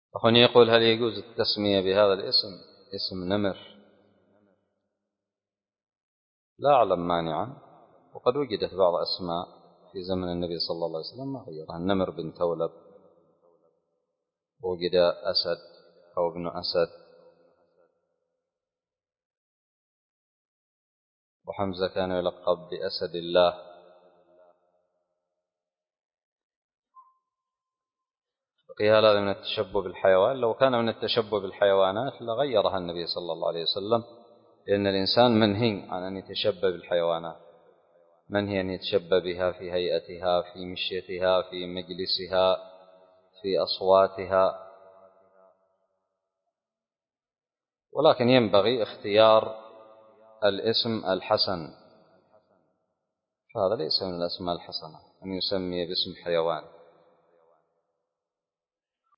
أخوني يقول: هل يجوز التسمية بهذا الاسم اسم نمر؟ لا أعلم مانعا، وقد وجدت بعض أسماء في زمن النبي صلى الله عليه وسلم ما غيرها. النمر بن ثولب، وجد أسد أو ابن أسد، وحمزة كان يلقب بأسد الله. قيل هذا من التشبه بالحيوان. لو كان من التشبه بالحيوانات لغيرها النبي صلى الله عليه وسلم، لأن الإنسان منهي عن أن يتشبه بالحيوانات، منهي أن يتشبه بها في هيئتها، في مشيتها، في مجلسها، في أصواتها، ولكن ينبغي اختيار الاسم الحسن، فهذا ليس من الأسماء الحسنة أن يسمي باسم حيوان.